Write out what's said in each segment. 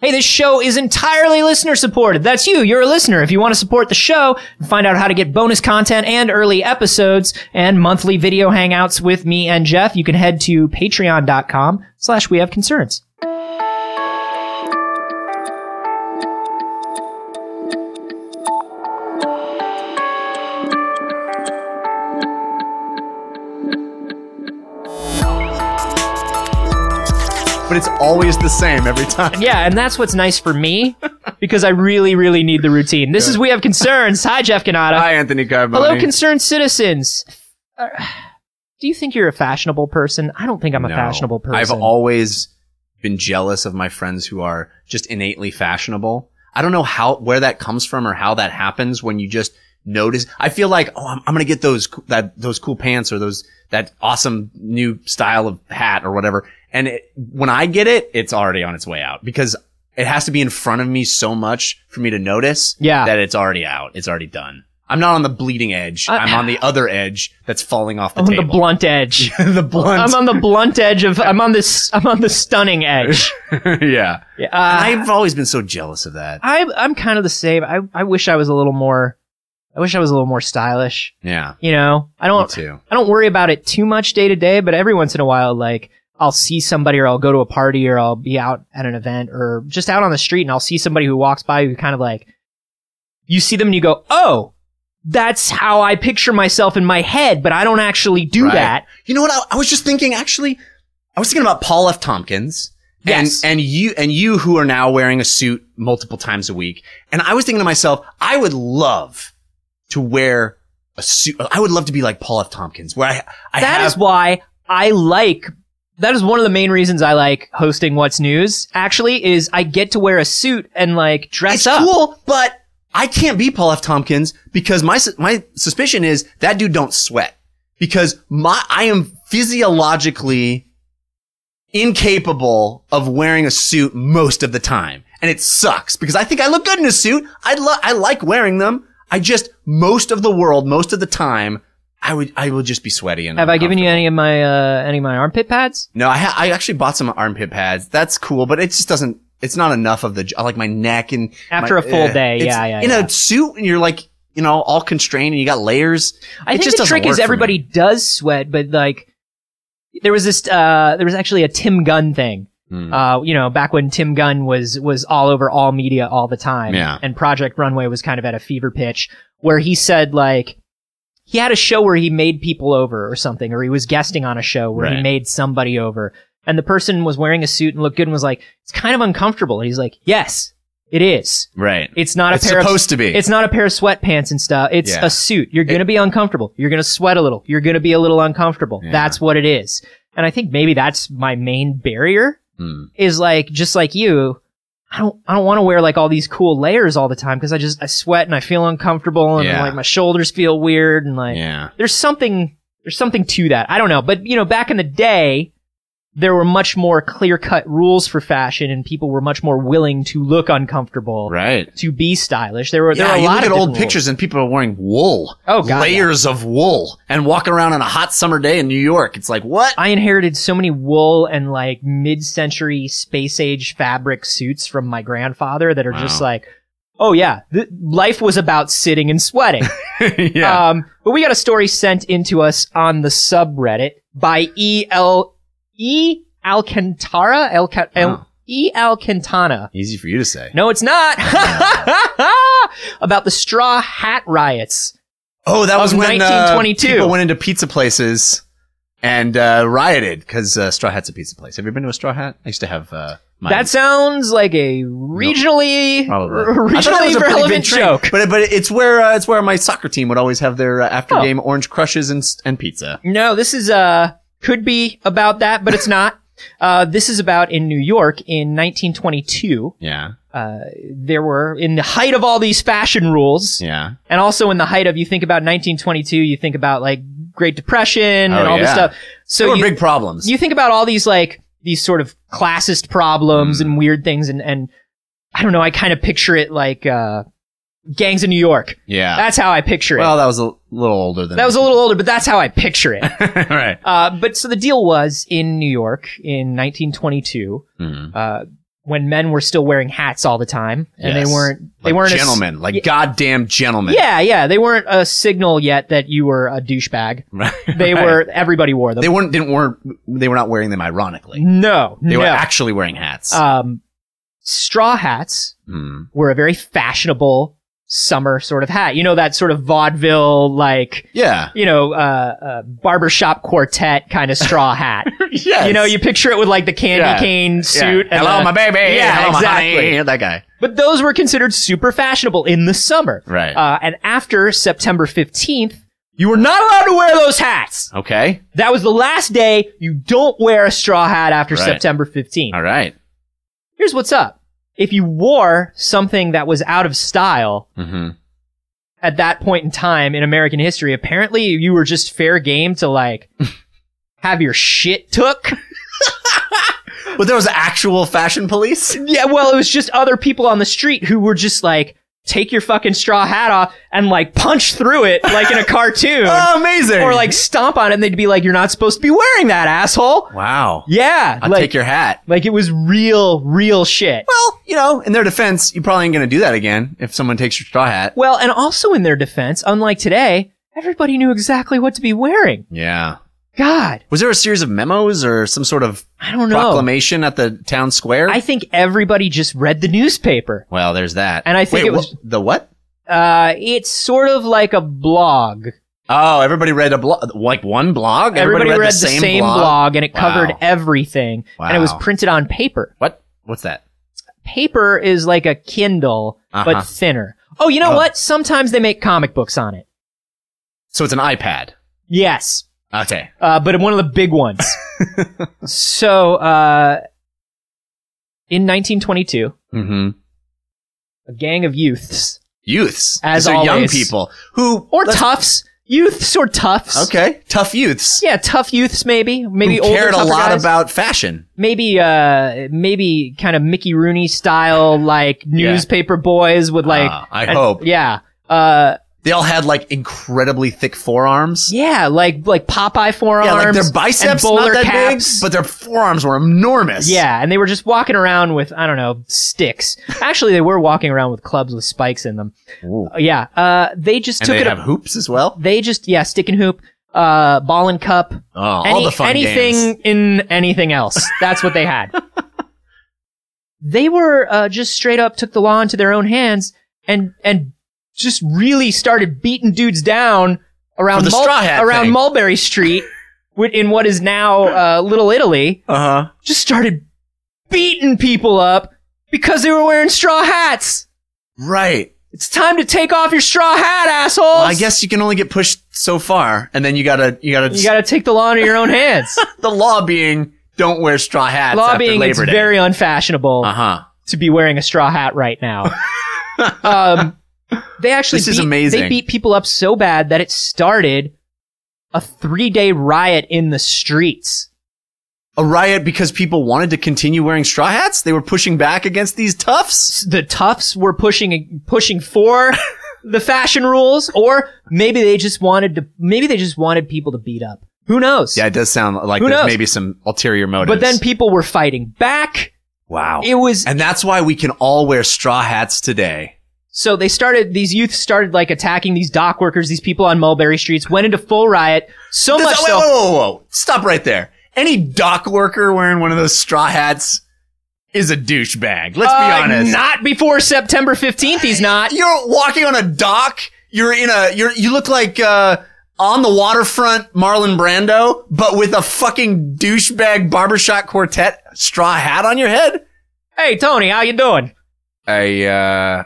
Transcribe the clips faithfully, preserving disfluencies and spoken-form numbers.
Hey, this show is entirely listener supported. That's you. You're a listener. If you want to support the show and find out how to get bonus content and early episodes and monthly video hangouts with me and Jeff, you can head to patreon.com slash we have concerns. But it's always the same every time. Yeah, and that's what's nice for me, because I really, really need the routine. This is We Have Concerns. Hi, Jeff Cannata. Hi, Anthony Carboni. Hello, concerned citizens. Uh, do you think you're a fashionable person? I don't think I'm a No. fashionable person. I've always been jealous of my friends who are just innately fashionable. I don't know how where that comes from or how that happens when you just notice. I feel like, oh, I'm, I'm going to get those that those cool pants or those that awesome new style of hat or whatever. And it, when I get it, it's already on its way out because it has to be in front of me so much for me to notice Yeah. that it's already out. It's already done. I'm not on the bleeding edge. Uh, I'm on the other edge that's falling off the I'm on table. the blunt edge. the blunt. I'm on the blunt edge of. I'm on this. I'm on the stunning edge. yeah. Yeah, uh, I've always been so jealous of that. I, I'm kind of the same. I, I wish I was a little more. I wish I was a little more stylish. Yeah. You know, I Me don't. too. I don't worry about it too much day to day, but every once in a while, like, I'll see somebody or I'll go to a party or I'll be out at an event or just out on the street and I'll see somebody who walks by who kind of like, you see them and you go, oh, that's how I picture myself in my head, but I don't actually do Right. that. You know what? I, I was just thinking, actually, I was thinking about Paul F. Tompkins. Yes. And, and you, and you who are now wearing a suit multiple times a week. And I was thinking to myself, I would love to wear a suit. I would love to be like Paul F. Tompkins, where I, I That have, is why I like, that is one of the main reasons I like hosting What's News, actually, is I get to wear a suit and like dress it's up. cool, but I can't be Paul F. Tompkins because my, su- my suspicion is that dude don't sweat because my, I am physiologically incapable of wearing a suit most of the time. And it sucks because I think I look good in a suit. I lo- I like wearing them. I just, most of the world, most of the time, I would, I will just be sweaty and Have I given you uncomfortable. any of my, uh, any of my armpit pads? No, I ha- I actually bought some armpit pads. That's cool, but it just doesn't, it's not enough of the, j- I like my neck and After my- a full eh. day, It's yeah, yeah, In yeah. a suit and you're like, you know, all constrained and you got layers. I It think just the doesn't trick work is for everybody me. does sweat, but like, there was this, uh, there was actually a Tim Gunn thing. Hmm. Uh, you know, back when Tim Gunn was, was all over all media all the time. Yeah. And Project Runway was kind of at a fever pitch where he said like, he had a show where he made people over or something, or he was guesting on a show where he Right. made somebody over. And the person was wearing a suit and looked good and was like, it's kind of uncomfortable. And he's like, yes, it is. Right. It's not a It's pair supposed of, to be. It's not a pair of sweatpants and stuff. It's Yeah. a suit. You're going to be uncomfortable. You're going to sweat a little. You're going to be a little uncomfortable. Yeah. That's what it is. And I think maybe that's my main barrier Hmm. is like, just like you, I don't, I don't want to wear like all these cool layers all the time because I just, I sweat and I feel uncomfortable and Yeah. like my shoulders feel weird and like, Yeah. there's something, there's something to that. I don't know. But you know, back in the day, there were much more clear-cut rules for fashion and people were much more willing to look uncomfortable. Right. To be stylish. There were, there Yeah, were a you lot look of at old different pictures and people are wearing wool. Oh, God, Layers of wool and walking around on a hot summer day in New York. It's like, what? I inherited so many wool and like mid-century space age fabric suits from my grandfather that are just Wow. like, oh yeah, th- life was about sitting and sweating. yeah. Um, but we got a story sent into us on the subreddit by E L E Alcantara Alca- Oh. E Alcantana. Easy for you to say. No, it's not. About the straw hat riots. Oh, that was Of when nineteen uh, twenty-two. people went into pizza places and uh, rioted because uh, Straw Hat's a pizza place. Have you ever been to a Straw Hat? I used to have uh, my. That sounds like a regionally Probably. r- I thought it was regionally a pretty big relevant drink, joke. but but it's where uh, it's where my soccer team would always have their uh, after Oh. game orange crushes and and pizza. No, this is uh could be about that, but it's not. Uh, this is about in New York in nineteen twenty-two. Yeah, Uh, there were in the height of all these fashion rules, yeah, and also in the height of you think about nineteen twenty-two, you think about like Great Depression and Oh, all this yeah. stuff. there So were you, big problems. you think about all these like these sort of classist problems Mm. and weird things, and and I don't know, I kind of picture it like uh, Gangs of New York. yeah. That's how I picture it. Well, that was a little older than That was a little older, but that's how I picture it. right. Uh, but so the deal was in New York in nineteen twenty-two, Mhm. uh, when men were still wearing hats all the time, and Yes. they weren't they Like weren't a s- gentlemen, like Yeah. goddamn gentlemen. Yeah, yeah, they weren't a signal yet that you were a douchebag. Right. They Right. were. Everybody wore them. They weren't. Didn't weren't. They were not wearing them ironically. no, They no. were actually wearing hats. um, straw hats Hmm. were a very fashionable summer sort of hat. You know, that sort of vaudeville, like, Yeah. you know, uh, uh, barbershop quartet kind of straw hat. Yes. You know, you picture it with like the candy Yeah. cane suit. Yeah. And Hello, the- my baby. Yeah, Hello, my exactly. honey. That guy. But those were considered super fashionable in the summer. Right. Uh, and after September fifteenth, you were not allowed to wear those hats. Okay. That was the last day you don't wear a straw hat after Right. September fifteenth. All right. Here's what's up. If you wore something that was out of style Mm-hmm. at that point in time in American history, apparently you were just fair game to like have your shit took. But there was actual fashion police. Yeah, well, it was just other people on the street who were just like, take your fucking straw hat off and like punch through it like in a cartoon. Oh, amazing. Or like stomp on it and they'd be like, you're not supposed to be wearing that, asshole. wow. Yeah. I'll like, take your hat. like it was real, real shit. Well, you know, in their defense, you probably ain't gonna do that again if someone takes your straw hat. Well, and also in their defense, unlike today, everybody knew exactly what to be wearing. Yeah. God, Was there a series of memos or some sort of I don't know. proclamation at the town square? I think everybody just read the newspaper. well, there's that. And I think Wait, it was- wha- the what? Uh, it's sort of like a blog. Oh, everybody read a blog, like one blog. Everybody, read, the the same, same, blog? blog. and it covered Wow. everything. And it was Wow. printed on paper. What? What's that? Paper is like a Kindle, Uh-huh. but thinner. Oh, you know Oh. what? Sometimes they make comic books on it. So it's an iPad. Yes. Okay. Uh, but one of the big ones. So, uh, in nineteen twenty-two, Mm-hmm. a gang of youths, Youths, As These are young always. people who or let's- toughs, youths or toughs. Okay, tough youths. Yeah, tough youths maybe. Maybe who older, cared a tougher lot guys. about fashion. maybe uh maybe kind of Mickey Rooney style like newspaper boys with like Ah, I and- hope. yeah uh They all had like incredibly thick forearms. yeah like like Popeye forearms Yeah, like their and biceps bowler not that caps. big, but their forearms were enormous. Yeah, and they were just walking around with I don't know sticks. Actually, they were walking around with clubs with spikes in them. Ooh. Uh, yeah, uh they just And took they it have up. hoops as well. They just yeah stick and hoop, uh ball and cup, Oh, all any, the fun anything games. in anything else. That's what they had. They were uh, just straight up took the law into their own hands and and just really started beating dudes down around For the straw hat around thing. Mulberry Street wi- in what is now uh, Little Italy. Uh huh. Just started beating people up because they were wearing straw hats. Right. It's time to take off your straw hat, assholes. Well, I guess you can only get pushed so far, and then you gotta you gotta you got to take the law into your own hands. the law being don't wear straw hats. Law after being it's Labor Day. very unfashionable Uh huh. to be wearing a straw hat right now. um, they actually This beat, is amazing. They beat people up so bad that it started a three-day riot in the streets. A riot because people wanted to continue wearing straw hats. They were pushing back against these toughs. The toughs were pushing pushing for the fashion rules, or maybe they just wanted to. Maybe they just wanted people to beat up. Who knows? Yeah, it does sound like Who there's knows? maybe some ulterior motives. But then people were fighting back. wow. It was And that's why we can all wear straw hats today. so they started. These youth started like attacking these dock workers. These people on Mulberry Streets went into full riot. So This- much wait, so. whoa, whoa, whoa, whoa. Stop right there. Any dock worker wearing one of those straw hats is a douchebag. Let's Uh, be honest. Not before September fifteenth, he's not. You're walking on a dock. You're in a, you're, you look like, uh, on the waterfront Marlon Brando, but with a fucking douchebag barbershop quartet straw hat on your head. Hey, Tony, how you doing? Hey, uh,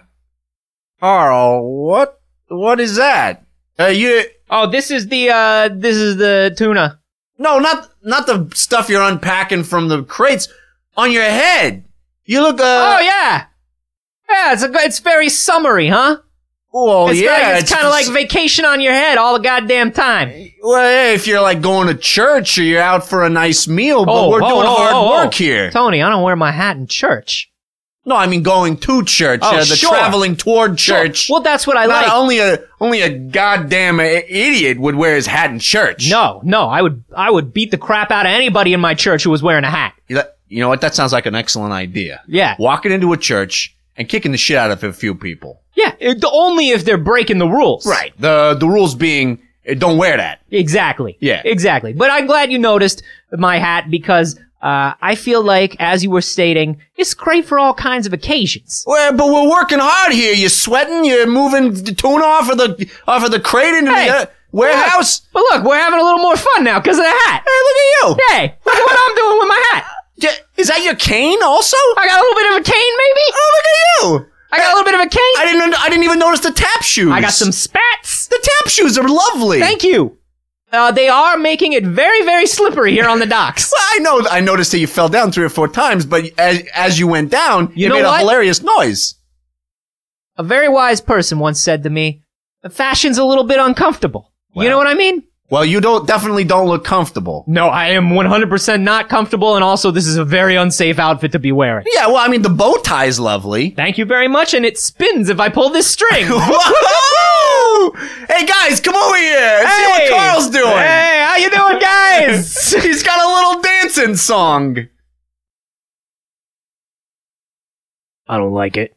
Carl, what, what is that? Uh, you, Oh, this is the, uh, this is the tuna. no, not, not the stuff you're unpacking from the crates on your head. You look, uh, oh, yeah. Yeah, it's a, it's very summery, huh? well, it's yeah. it's, kind of like vacation on your head all the goddamn time. well, hey, if you're like going to church or you're out for a nice meal, but Oh, we're oh, doing oh, hard oh, oh. work here. Tony, I don't wear my hat in church. No, I mean going to church, Oh, uh, the sure. traveling toward church. Well, that's what I Not like. only a only a goddamn i- idiot would wear his hat in church. No, no, I would, I would beat the crap out of anybody in my church who was wearing a hat. You like- you know what? That sounds like an excellent idea. Yeah. Walking into a church and kicking the shit out of a few people. Yeah, it, only if they're breaking the rules. Right. The the rules being, eh, don't wear that. Exactly. Yeah. Exactly. But I'm glad you noticed my hat because uh, I feel like, as you were stating, it's great for all kinds of occasions. Well, but we're working hard here. You're sweating. You're moving the tuna off of the off of the crate into Hey, the uh, warehouse. But look, we're having a little more fun now because of the hat. Hey, look at you. Hey, look at what I'm doing with my hat. Yeah, is that your cane also? I got a little bit of a cane, maybe? Oh, look at you. I got a little bit of a cane. I didn't. I didn't even notice the tap shoes. I got some spats. The tap shoes are lovely. Thank you. Uh, they are making it very, very slippery here on the docks. Well, I know. I noticed that you fell down three or four times, but as, as you went down, You it know made what? a hilarious noise. A very wise person once said to me, fashion's a little bit uncomfortable. Well. You know what I mean? Well, you don't definitely don't look comfortable. No, I am one hundred percent not comfortable, and also this is a very unsafe outfit to be wearing. Yeah, well, I mean, the bow tie's lovely. Thank you very much, and it spins if I pull this string. Whoa! Hey, guys, come over here and see what Carl's doing. Hey, how you doing, guys? He's got a little dancing song. I don't like it.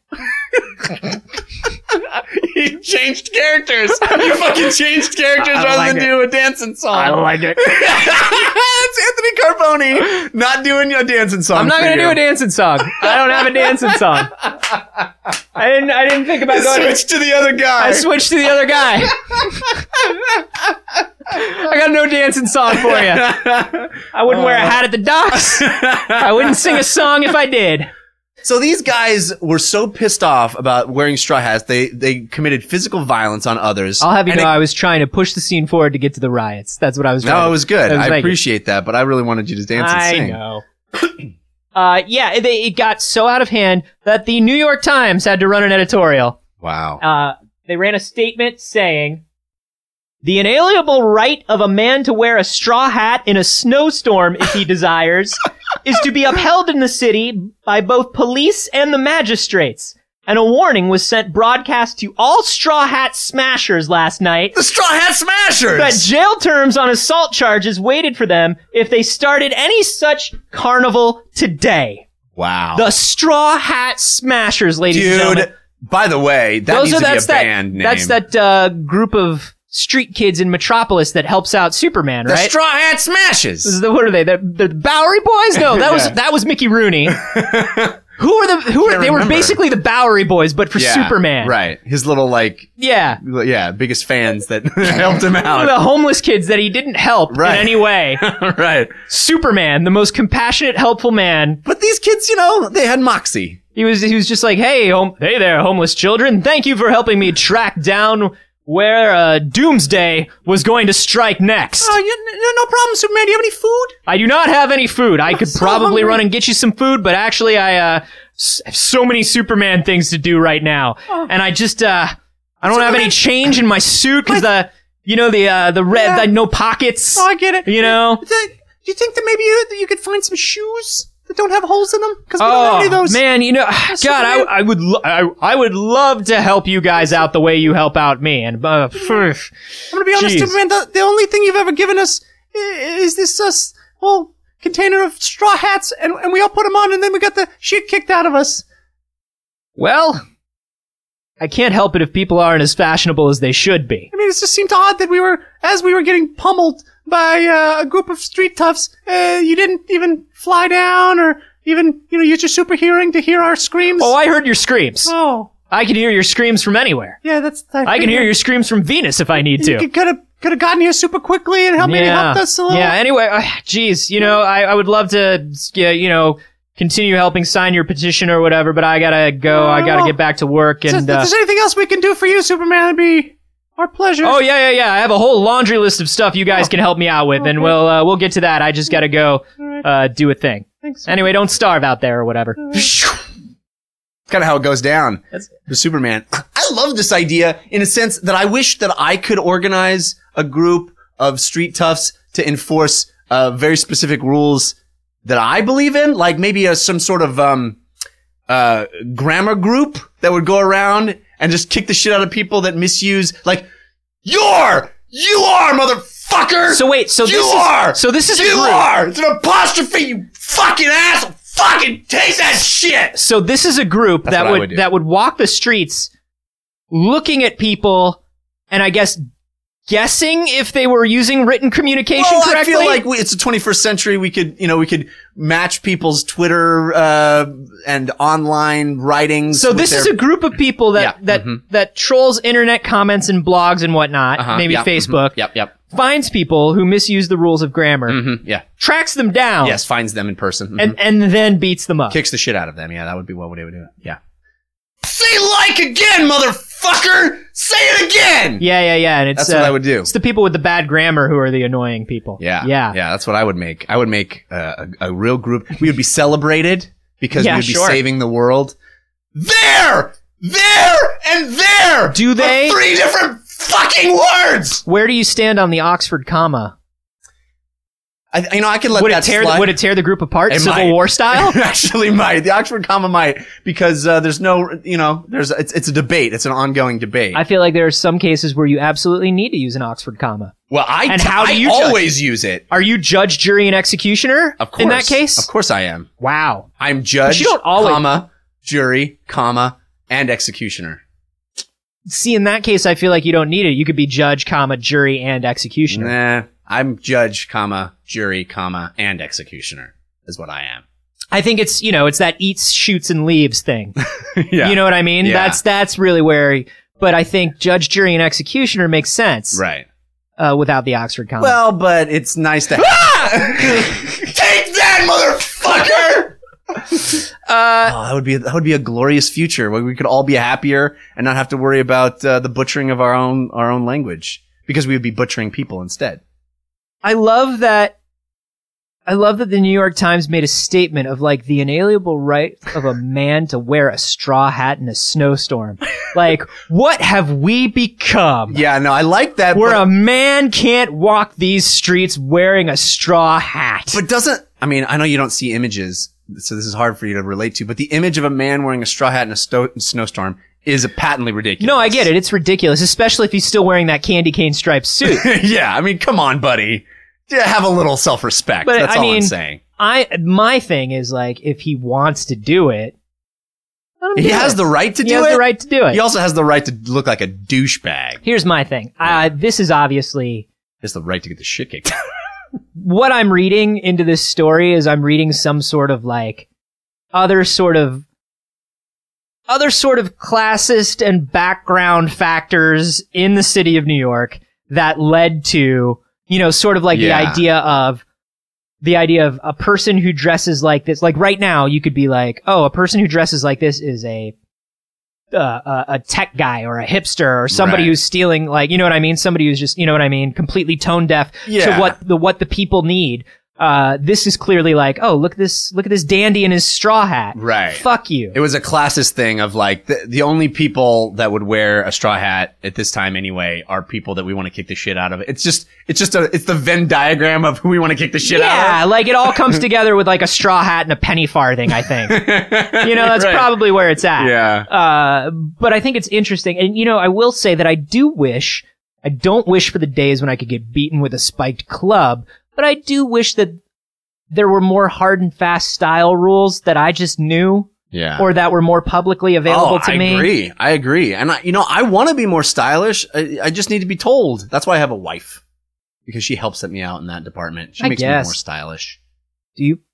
You changed characters. You fucking changed characters I rather like than it. do a dancing song. I don't like it. It's Anthony Carboni not doing a dancing song. I'm not for gonna you. do a dancing song. I don't have a dancing song. I didn't. I didn't think about going. Switch to the other guy. I switched to the other guy. I got no dancing song for you. I wouldn't wear a hat at the docks. I wouldn't sing a song if I did. So these guys were so pissed off about wearing straw hats, they they committed physical violence on others. I'll have you And know, it- I was trying to push the scene forward to get to the riots. That's what I was. trying no, to- it was good. I was I making. appreciate that, but I really wanted you to dance and I sing. know. uh, yeah, it, it got so out of hand that the New York Times had to run an editorial. Wow. Uh, they ran a statement saying, "The inalienable right of a man to wear a straw hat in a snowstorm if he desires is to be upheld in the city by both police and the magistrates." And a warning was sent broadcast to all straw hat smashers last night The Straw Hat Smashers! that jail terms on assault charges waited for them if they started any such carnival today. Wow. The Straw Hat Smashers, ladies and gentlemen. Dude, by the way, that Those needs are to be a that's that band name. that's that uh, group of street kids in Metropolis that helps out Superman, The right? Straw Hat This Smashes! is the, what are they? The, the Bowery Boys? No, that was Yeah. that was Mickey Rooney. Who are the who are Can't they were remember. basically the Bowery Boys, but for Yeah, Superman. Right. His little, like, Yeah. yeah, biggest fans that helped him out. The homeless kids that he didn't help Right. in any way. Right. Superman, the most compassionate, helpful man. But these kids, you know, they had moxie. He was he was just like, hey, home, hey there, homeless children. Thank you for helping me track down where uh, Doomsday was going to strike next. Oh, you, no, no problem, Superman. Do you have any food? I do not have any food. I could so probably hungry. run and get you some food, but actually, I uh, s- have so many Superman things to do right now, and I just uh, I don't have any Superman- change in my suit because the you know the uh, the red Yeah. the no pockets. Oh, I get it. You know. Do you think that maybe you, that you could find some shoes that don't have holes in them? Because we don't have any of Oh those. man, you know, God, I, Superman. I would, lo- I, I would love to help you guys out the way you help out me. And uh, phew. I'm gonna be honest, Jeez. Superman. The, the only thing you've ever given us i- is this uh, s- whole container of straw hats, and, and we all put them on, and then we got the shit kicked out of us. Well, I can't help it if people aren't as fashionable as they should be. I mean, it just seemed odd that we were, as we were getting pummeled by uh, a group of street toughs, uh, you didn't even fly down or even, you know, use your super hearing to hear our screams. Oh, I heard your screams. Oh, I can hear your screams from anywhere. yeah, that's. I can hear your screams from Venus if I need You to. could have could have gotten here super quickly and helped maybe helped us a little. Yeah, anyway, uh, geez, you know, I, I would love to, yeah, you know, continue helping sign your petition or whatever, but I gotta go. Uh, I gotta well, get back to work. So if And, uh, there's anything else we can do for you, Superman, it'd be our pleasure. oh, yeah, yeah, yeah. I have a whole laundry list of stuff you guys Oh. can help me out with, and Okay. we'll, uh, we'll get to that. I just gotta go, All right. uh, do a thing. Thanks. Anyway, don't starve out there or whatever. It's kind of how it goes down. That's- The Superman. I love this idea in a sense that I wish that I could organize a group of street toughs to enforce uh, very specific rules that I believe in, like maybe a, some sort of um, uh, grammar group that would go around and just kick the shit out of people that misuse, like, you're, you are, motherfucker! So wait, so you this are! is, so this is a you group. are! It's an apostrophe, you fucking asshole! fucking taste that shit. So this is a group That's that what I would, would do. that would walk the streets looking at people and I guess guessing if they were using written communication Well, correctly. I feel like we, it's the twenty-first century. We could, you know, we could match people's Twitter uh, and online writings. So with this their- is a group of people that Yeah, that mhm. that trolls internet comments and blogs and whatnot, Uh-huh, maybe yep, Facebook, mhm, Yep, yep. finds people who misuse the rules of grammar, Mm-hmm, yeah. tracks them down, Yes, finds them in person. mhm. and and then beats them up. Kicks the shit out of them. Yeah, that would be what would they would do. Yeah. Say like again, motherfucker! Say it again! Yeah, yeah, yeah. And it's That's what uh, I would do. It's the people with the bad grammar who are the annoying people. Yeah. yeah. Yeah, that's what I would make. I would make uh, a, a real group. We would be celebrated because Yeah, we would be sure. saving the world. There! There! And there! Do are they? Three different fucking words! Where do you stand on the Oxford comma? I, you know, I could let Would it that tear slide. would it tear the group apart, It Civil might. War style? It actually might. The Oxford comma might, because uh, there's no, you know, there's it's it's a debate. It's an ongoing debate. I feel like there are some cases where you absolutely need to use an Oxford comma. well, I And t- how do I you judge? always use it. Are you judge, jury, and executioner? Of course. In that case? Of course I am. Wow. I'm judge, you don't always- comma, jury, comma, and executioner. See, in that case, I feel like you don't need it. You could be judge, comma, jury, and executioner. Nah, I'm judge, comma, jury, comma, and executioner is what I am. I think it's, you know, it's that eats, shoots, and leaves thing. Yeah. You know what I mean? Yeah. That's that's really where. But I think judge, jury, and executioner makes sense Right. uh, without the Oxford comma. Well, but it's nice to take that, motherfucker. uh, Oh, that would be that would be a glorious future where we could all be happier and not have to worry about uh, the butchering of our own our own language because we would be butchering people instead. I love that. I love that the New York Times made a statement of like the inalienable right of a man to wear a straw hat in a snowstorm. Like, what have we become? Yeah, no, I like that. Where but, a man can't walk these streets wearing a straw hat. but doesn't I mean I know you don't see images, so this is hard for you to relate to. But the image of a man wearing a straw hat in a sto- snowstorm is patently ridiculous. No, I get it. It's ridiculous, especially if he's still wearing that candy cane striped suit. Yeah, I mean, come on, buddy. Yeah, have a little self-respect. But, That's I all mean, I'm saying. I my thing is like, if he wants to do it, let him He do has it. the right to He do has it. the right to do it. He also has the right to look like a douchebag. Here's my thing. Uh, this is obviously He has the right to get the shit kicked out. what I'm reading into this story is I'm reading some sort of like other sort of other sort of classist and background factors in the city of New York that led to, you know, sort of like Yeah. the idea of the idea of a person who dresses like this. Like right now, you could be like, oh, a person who dresses like this is a uh, a, a tech guy or a hipster or somebody Right. who's stealing, like, you know what I mean? Somebody who's just, you know what I mean? Completely tone deaf Yeah. to what the what the people need. Uh, this is clearly like, oh, look at this, look at this dandy in his straw hat. Right. Fuck you. It was a classist thing of like, the, the only people that would wear a straw hat at this time anyway are people that we want to kick the shit out of. It's just, it's just a, it's the Venn diagram of who we want to kick the shit yeah, out like it all comes together with like a straw hat and a penny farthing, I think. of. You know, that's Right. probably where it's at. Yeah. Uh, but I think it's interesting. And, you know, I will say that I do wish, I don't wish for the days when I could get beaten with a spiked club, but I do wish that there were more hard and fast style rules that I just knew Yeah. or that were more publicly available oh, to I me. I agree. I agree. And I, you know, I want to be more stylish. I, I just need to be told. That's why I have a wife. Because she helps set me out in that department. She I makes guess. me more stylish. Do you?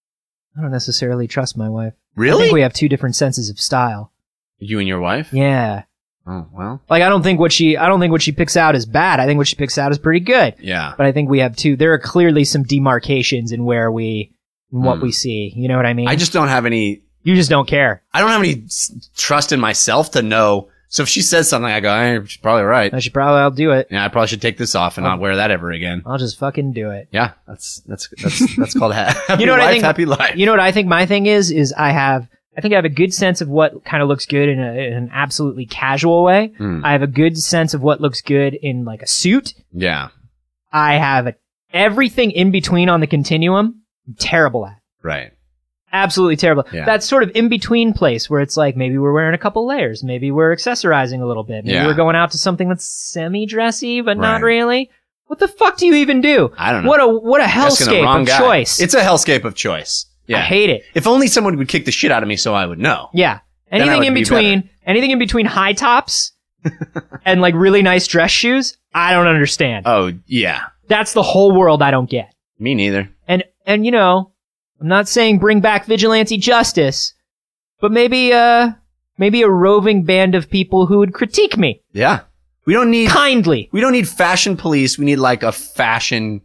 I don't necessarily trust my wife. I Really? think we have two different senses of style. You and your wife? Yeah. Oh, well. Like, I don't think what she, I don't think what she picks out is bad. I think what she picks out is pretty good. Yeah. But I think we have two, there are clearly some demarcations in where we, in what Hmm. we see. You know what I mean? I just don't have any, you just don't care. I don't have any s- trust in myself to know. So if she says something, I go, eh, she's probably right. I should probably, I'll do it. Yeah, I probably should take this off and Oh. not wear that ever again. I'll just fucking do it. Yeah, that's, that's, that's, that's called ha- happy You know what I life, think- happy life. You know what I think my thing is, is I have, I think I have a good sense of what kind of looks good in, a, in an absolutely casual way. Hmm. I have a good sense of what looks good in like a suit. Yeah, I have a, everything in between on the continuum. I'm terrible at. right. Absolutely terrible. Yeah. That sort of in between place where it's like maybe we're wearing a couple layers, maybe we're accessorizing a little bit, maybe Yeah. we're going out to something that's semi dressy but not Right. really. What the fuck do you even do? I don't know. What a what a Asking the hellscape wrong of guy. choice. It's a hellscape of choice. Yeah. I hate it. If only someone would kick the shit out of me so I would know. Yeah. Then I Anything would in be between, anything in between high tops and like really nice dress shoes, I don't understand. Oh, yeah. That's the whole world I don't get. Me neither. And, and you know, I'm not saying bring back vigilante justice, but maybe, uh, maybe a roving band of people who would critique me. Yeah. We don't need, Kindly. we don't need fashion police. We need like a fashion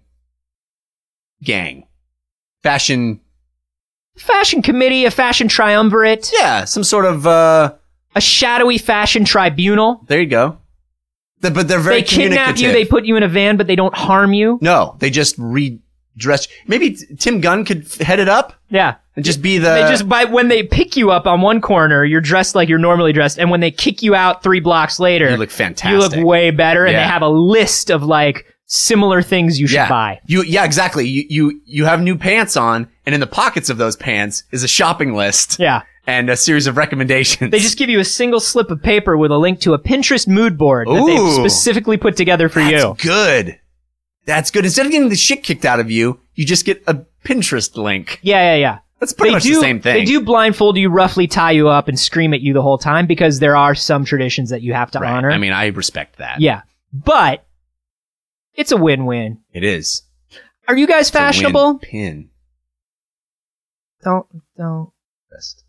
gang. Fashion. Fashion committee, a fashion triumvirate, Yeah. Some sort of, uh, a shadowy fashion tribunal. there you go. The- but they're very They kidnap communicative. you, they put you in a van, but they don't harm you. No, they just redress. Maybe t- Tim Gunn could f- head it up Yeah. and just be the. They just, by, when they pick you up on one corner, you're dressed like you're normally dressed. And when they kick you out three blocks later, You look fantastic. you look way better. And Yeah. they have a list of like similar things you should yeah. buy. You, yeah, exactly. You, you, you have new pants on, and in the pockets of those pants is a shopping list Yeah. and a series of recommendations. They just give you a single slip of paper with a link to a Pinterest mood board that Ooh. they've specifically put together for That's you. good. That's good. Instead of getting the shit kicked out of you, you just get a Pinterest link. Yeah, yeah, yeah. That's pretty They much do, the same thing. They do blindfold you, roughly tie you up, and scream at you the whole time because there are some traditions that you have to Right. honor. I mean, I respect that. Yeah. But it's a win-win. It is. Are you guys It's a fashionable? win pin. Don't, don't. Best.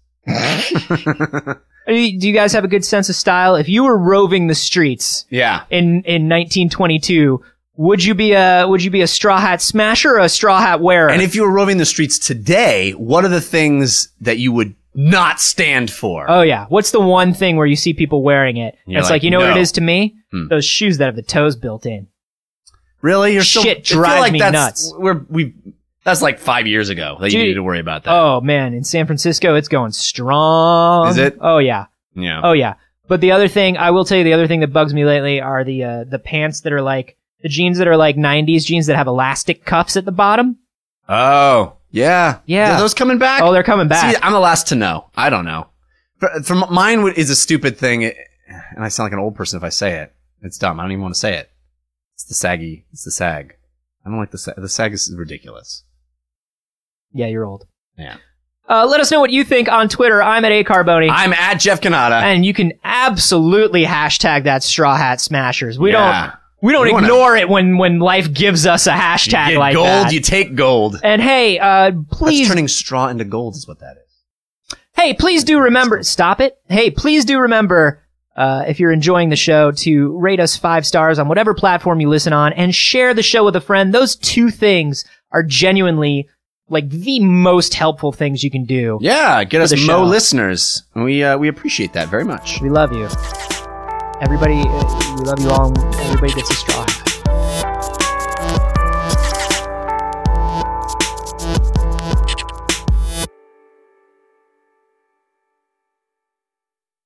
Are you- Do you guys have a good sense of style? If you were roving the streets Yeah. in, in nineteen twenty-two, would you be a would you be a straw hat smasher or a straw hat wearer? And if you were roving the streets today, what are the things that you would not stand for? Oh yeah, what's the one thing where you see people wearing it? You're It's like, like, you know what no. it is to me? Hmm. Those shoes that have the toes built in. Really? You're still, Shit I feel drives like me that's, nuts. We're, we, that's like five years ago that you Dude, needed to worry about that. Oh man, in San Francisco, it's going strong. Is it? Oh yeah. Yeah. Oh yeah. But the other thing, I will tell you, the other thing that bugs me lately are the uh, the pants that are like the jeans that are like nineties jeans that have elastic cuffs at the bottom. Oh. Yeah. Yeah. Are those coming back? Oh, they're coming back. See, I'm the last to know. I don't know. For, for m- mine would- is a stupid thing, it- and I sound like an old person if I say it. It's dumb. I don't even want to say it. It's the saggy. It's the sag. I don't like the sag. The sag is ridiculous. Yeah, you're old. Yeah. Uh, let us know what you think on Twitter. I'm at A Carboni. I'm at Jeff Canada. And you can absolutely hashtag that Straw Hat Smashers. We Yeah. don't we don't We wanna- ignore it when, when life gives us a You hashtag get like gold, that. you take gold. And hey, uh, please, That's turning straw into gold is what that is. hey, please do remember, stop it. Hey, please do remember, uh, if you're enjoying the show, to rate us five stars on whatever platform you listen on and share the show with a friend. Those two things are genuinely like the most helpful things you can do. Yeah, get us the mo show. listeners. And we uh, we appreciate that very much. We love you. Everybody, uh, we love you all. And everybody gets a straw hat.